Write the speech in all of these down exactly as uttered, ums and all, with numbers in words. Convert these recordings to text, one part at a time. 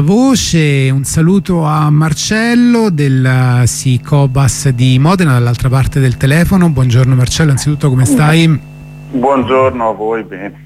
Voce, un saluto a Marcello del Sicobas di Modena dall'altra parte del telefono. Buongiorno Marcello, anzitutto come stai? Buongiorno a voi, bene.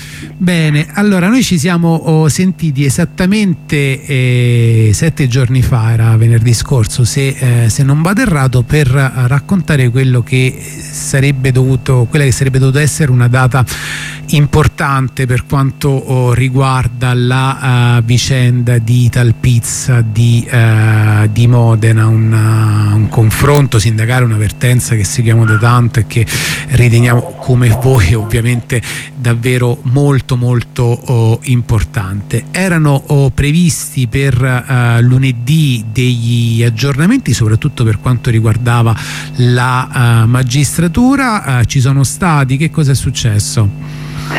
Bene, allora noi ci siamo oh, sentiti esattamente eh, sette giorni fa, era venerdì scorso se, eh, se non vado errato, per raccontare quello che sarebbe dovuto, quella che sarebbe dovuta essere una data importante per quanto oh, riguarda la uh, vicenda di Italpizza di, uh, di Modena, un, uh, un confronto sindacale, un'avvertenza che seguiamo da tanto e che riteniamo come voi ovviamente davvero molto molto oh, importante. Erano oh, previsti per uh, lunedì degli aggiornamenti, soprattutto per quanto riguardava la uh, magistratura. Uh, ci sono stati? Che cosa è successo?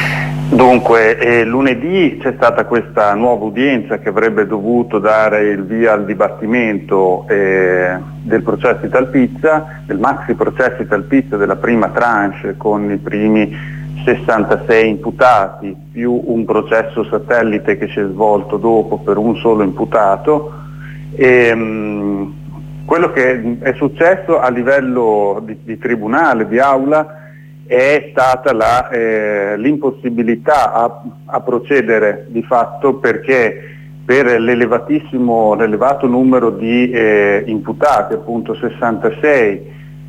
Dunque, eh, lunedì c'è stata questa nuova udienza che avrebbe dovuto dare il via al dibattimento eh, del processo Italpizza, del maxi processo Italpizza, della prima tranche con i primi sessantasei imputati più un processo satellite che si è svolto dopo per un solo imputato. E, mh, quello che è successo a livello di, di tribunale, di aula, è stata la, eh, l'impossibilità a, a procedere di fatto, perché per l'elevatissimo, l'elevato numero di eh, imputati, appunto sessantasei,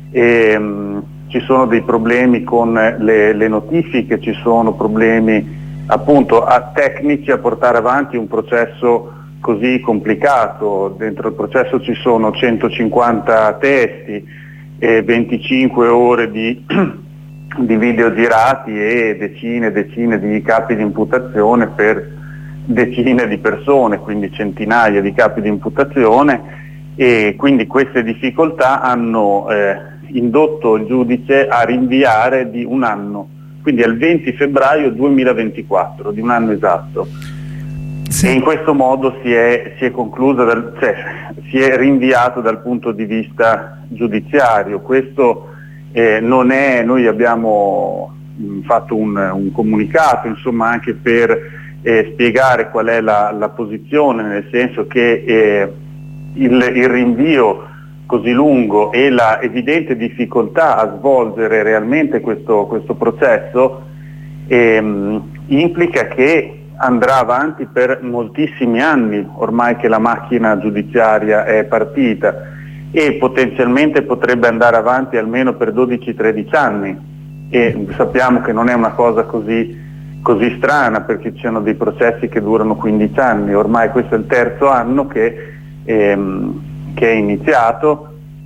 ehm, ci sono dei problemi con le, le notifiche, ci sono problemi appunto a tecnici a portare avanti un processo così complicato. Dentro il processo ci sono centocinquanta testi e venticinque ore di di video girati e decine e decine di capi di imputazione per decine di persone, quindi centinaia di capi di imputazione, e quindi queste difficoltà hanno eh, indotto il giudice a rinviare di un anno, quindi al venti febbraio duemilaventiquattro, di un anno esatto. Sì. E in questo modo si è, si è conclusa, dal, cioè, si è rinviato dal punto di vista giudiziario. Questo Eh, non è, noi abbiamo mh, fatto un, un comunicato, insomma, anche per eh, spiegare qual è la, la posizione, nel senso che eh, il, il rinvio così lungo e la evidente difficoltà a svolgere realmente questo, questo processo ehm, implica che andrà avanti per moltissimi anni ormai che la macchina giudiziaria è partita, e potenzialmente potrebbe andare avanti almeno per dodici tredici anni, e sappiamo che non è una cosa così, così strana, perché ci sono dei processi che durano quindici anni, ormai questo è il terzo anno che, ehm, che è iniziato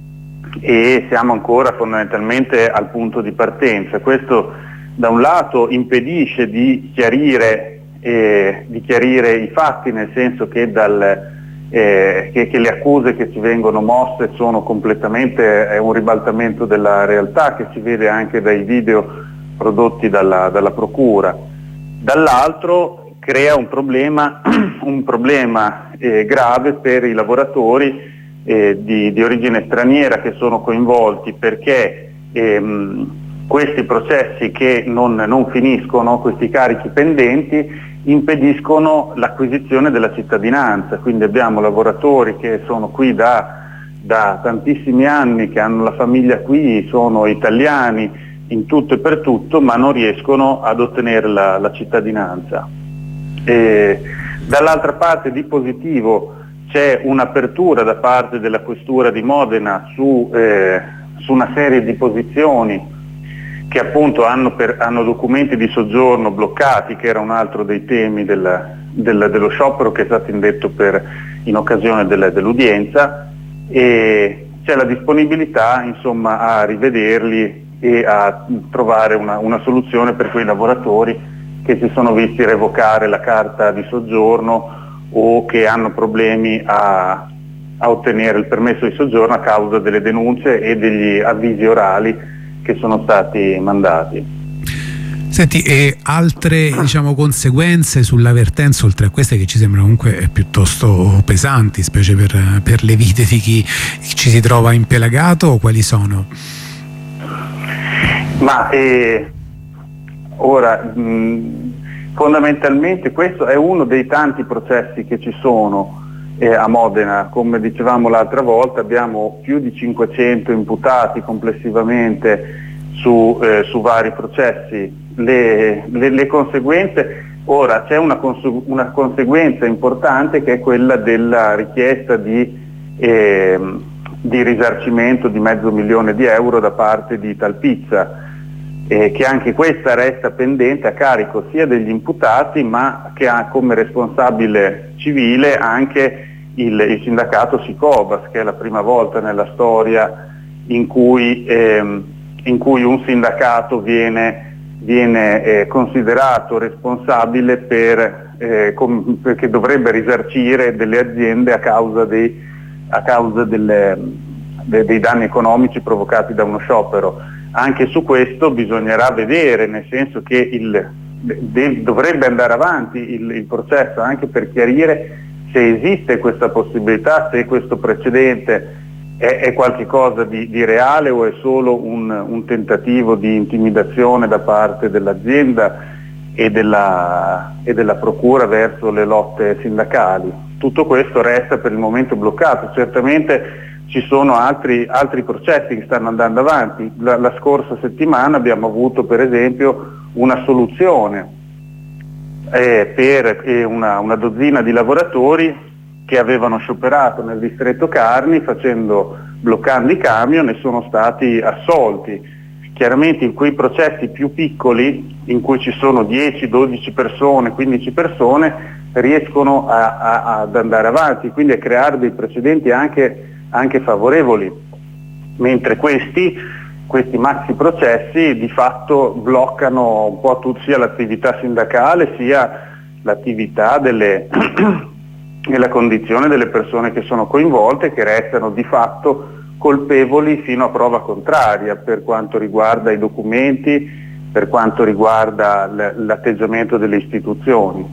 e siamo ancora fondamentalmente al punto di partenza. Questo da un lato impedisce di chiarire, eh, di chiarire i fatti, nel senso che dal Eh, che, che le accuse che ci vengono mosse sono completamente, è un ribaltamento della realtà che si vede anche dai video prodotti dalla, dalla procura. Dall'altro crea un problema, un problema eh, grave per i lavoratori eh, di, di origine straniera che sono coinvolti, perché ehm, questi processi che non, non finiscono, questi carichi pendenti, impediscono l'acquisizione della cittadinanza. Quindi abbiamo lavoratori che sono qui da, da tantissimi anni, che hanno la famiglia qui, sono italiani in tutto e per tutto, ma non riescono ad ottenere la, la cittadinanza. E dall'altra parte, di positivo, c'è un'apertura da parte della Questura di Modena su, eh, su una serie di posizioni che appunto hanno, per, hanno documenti di soggiorno bloccati, che era un altro dei temi del, del, dello sciopero che è stato indetto per, in occasione del, dell'udienza, e c'è la disponibilità insomma a rivederli e a trovare una, una soluzione per quei lavoratori che si sono visti revocare la carta di soggiorno o che hanno problemi a, a ottenere il permesso di soggiorno a causa delle denunce e degli avvisi orali che sono stati mandati. Senti, e altre diciamo conseguenze sull'avvertenza, oltre a queste che ci sembrano comunque piuttosto pesanti, specie per, per le vite di chi ci si trova impelagato, quali sono? Ma eh, ora mh, Fondamentalmente questo è uno dei tanti processi che ci sono eh, a Modena. Come dicevamo l'altra volta, abbiamo più di cinquecento imputati complessivamente su, eh, su vari processi. Le, le, le conseguenze, ora c'è una, cons- una conseguenza importante che è quella della richiesta di, eh, di risarcimento di mezzo milione di euro da parte di Italpizza, eh, che anche questa resta pendente a carico sia degli imputati, ma che ha come responsabile civile anche il, il sindacato Sicobas, che è la prima volta nella storia in cui, eh, in cui un sindacato viene viene eh, considerato responsabile per, eh, com- perché dovrebbe risarcire delle aziende a causa, dei, a causa delle, de- dei danni economici provocati da uno sciopero. Anche su questo bisognerà vedere, nel senso che il, de- dovrebbe andare avanti il, il processo anche per chiarire se esiste questa possibilità, se questo precedente È, è qualcosa di, di reale o è solo un, un tentativo di intimidazione da parte dell'azienda e della, e della procura verso le lotte sindacali. Tutto questo resta per il momento bloccato. Certamente ci sono altri, altri processi che stanno andando avanti. La, la scorsa settimana abbiamo avuto per esempio una soluzione eh, per eh, una, una dozzina di lavoratori che avevano scioperato nel distretto Carni facendo, bloccando i camion, e sono stati assolti. Chiaramente in quei processi più piccoli, in cui ci sono dieci dodici persone, quindici persone, riescono a, a, ad andare avanti, quindi a creare dei precedenti anche, anche favorevoli, mentre questi, questi maxi processi di fatto bloccano un po' tutto, sia l'attività sindacale sia l'attività delle e la condizione delle persone che sono coinvolte, che restano di fatto colpevoli fino a prova contraria per quanto riguarda i documenti, per quanto riguarda l- l'atteggiamento delle istituzioni.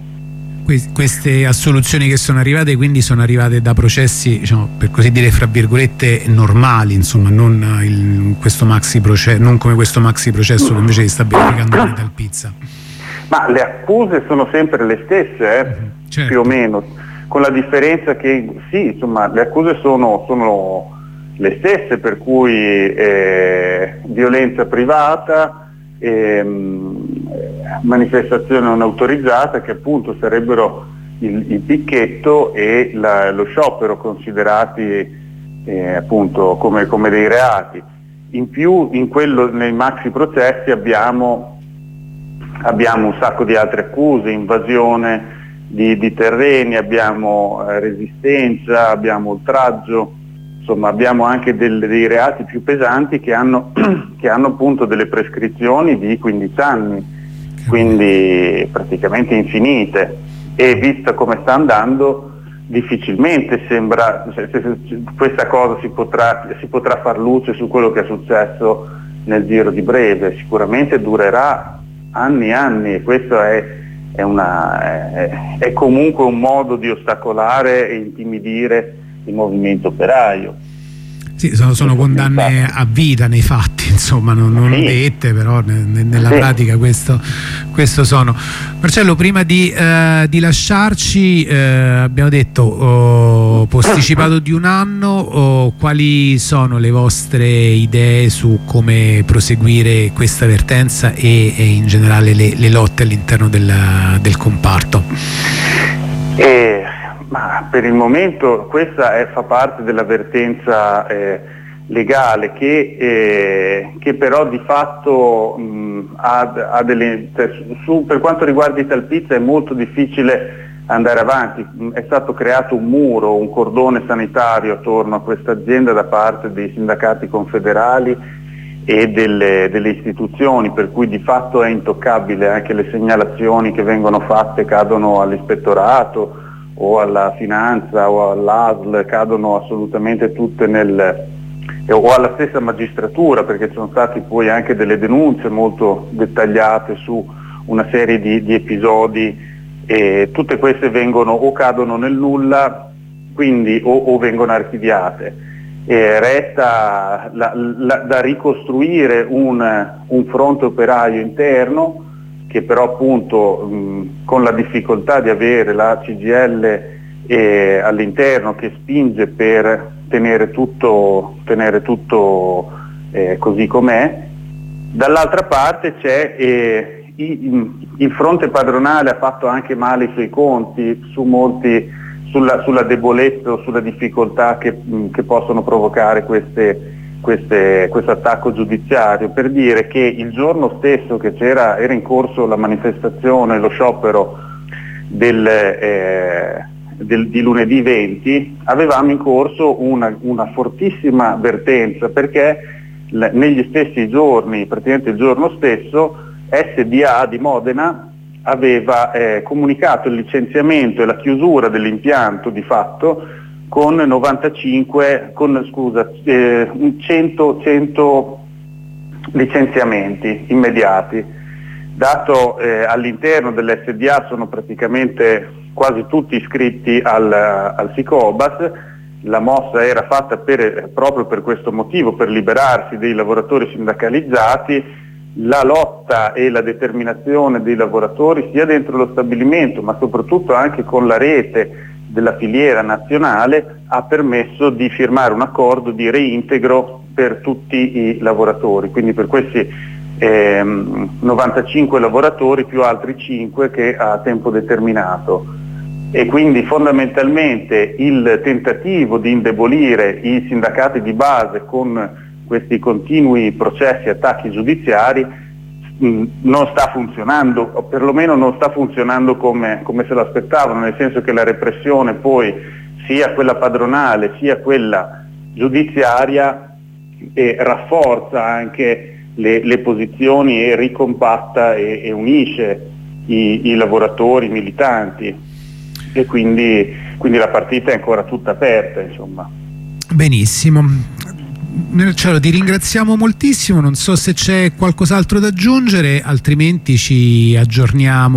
Queste assoluzioni che sono arrivate quindi sono arrivate da processi, diciamo, per così dire, fra virgolette normali, insomma, non, il, questo maxi processo, non come questo maxi processo che invece si sta verificando in Italpizza. Ma le accuse sono sempre le stesse, eh? Mm-hmm, certo. Più o meno, con la differenza che sì, insomma, le accuse sono, sono le stesse, per cui eh, violenza privata, ehm, manifestazione non autorizzata, che appunto sarebbero il, il picchetto e la, lo sciopero, considerati eh, appunto come, come dei reati. In più in quello, nei maxi processi abbiamo, abbiamo un sacco di altre accuse: invasione Di, di terreni, abbiamo eh, resistenza, abbiamo oltraggio, insomma abbiamo anche del, dei reati più pesanti che hanno, che hanno appunto delle prescrizioni di quindici anni, quindi praticamente infinite, e vista come sta andando difficilmente sembra, se, se, se, questa cosa si potrà, si potrà far luce su quello che è successo nel giro di breve. Sicuramente durerà anni e anni, e questo è È, una, è, è comunque un modo di ostacolare e intimidire il movimento operaio. Sì, sono, sono condanne a vita nei fatti, insomma, non, non sì. dette, però ne, nella sì. pratica questo, questo sono. Marcello, prima di, eh, di lasciarci, eh, abbiamo detto oh, posticipato di un anno, oh, quali sono le vostre idee su come proseguire questa vertenza e, e in generale le, le lotte all'interno del, del comparto? Eh, ma per il momento questa è, fa parte della vertenza eh, legale che, eh, che però di fatto mh, ha, ha delle, cioè, su, per quanto riguarda Italpizza è molto difficile andare avanti. È stato creato un muro, un cordone sanitario attorno a questa azienda da parte dei sindacati confederali e delle, delle istituzioni, per cui di fatto è intoccabile. Anche le segnalazioni che vengono fatte cadono all'ispettorato o alla finanza o all'A S L, cadono assolutamente tutte nel, o alla stessa magistratura, perché ci sono state poi anche delle denunce molto dettagliate su una serie di, di episodi, e tutte queste vengono o cadono nel nulla, quindi o, o vengono archiviate. E resta la, la, da ricostruire un, un fronte operaio interno che però appunto mh, con la difficoltà di avere la C G I L eh, all'interno che spinge per tenere tutto, tenere tutto eh, così com'è. Dall'altra parte c'è eh, il, il fronte padronale ha fatto anche male i suoi conti su molti, sulla, sulla debolezza o sulla difficoltà che, che possono provocare queste Queste, questo attacco giudiziario, per dire che il giorno stesso che c'era, era in corso la manifestazione, lo sciopero del, eh, del, di lunedì venti, avevamo in corso una, una fortissima vertenza perché l- negli stessi giorni, praticamente il giorno stesso, S D A di Modena aveva eh, comunicato il licenziamento e la chiusura dell'impianto di fatto con novantacinque, con scusa, eh, cento, cento licenziamenti immediati. Dato eh, all'interno dell'S D A sono praticamente quasi tutti iscritti al, al Sicobas, la mossa era fatta per, proprio per questo motivo, per liberarsi dei lavoratori sindacalizzati. La lotta e la determinazione dei lavoratori sia dentro lo stabilimento ma soprattutto anche con la rete della filiera nazionale ha permesso di firmare un accordo di reintegro per tutti i lavoratori, quindi per questi ehm, novantacinque lavoratori più altri cinque che a tempo determinato, e quindi fondamentalmente il tentativo di indebolire i sindacati di base con questi continui processi e attacchi giudiziari non sta funzionando, o perlomeno non sta funzionando come, come se lo aspettavano, nel senso che la repressione poi, sia quella padronale sia quella giudiziaria, eh, rafforza anche le, le posizioni e ricompatta e, e unisce i, i lavoratori, i militanti, e quindi, quindi la partita è ancora tutta aperta, insomma. Benissimo. Cielo, ti ringraziamo moltissimo, non so se c'è qualcos'altro da aggiungere, altrimenti ci aggiorniamo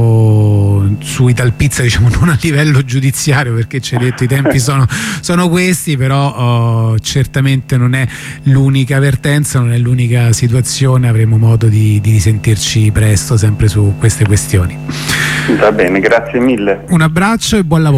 oh, su Italpizza, diciamo non a livello giudiziario perché ci hai detto i tempi sono, sono questi, però oh, certamente non è l'unica vertenza, non è l'unica situazione, avremo modo di, di risentirci presto sempre su queste questioni. Va bene, grazie mille. Un abbraccio e buon lavoro.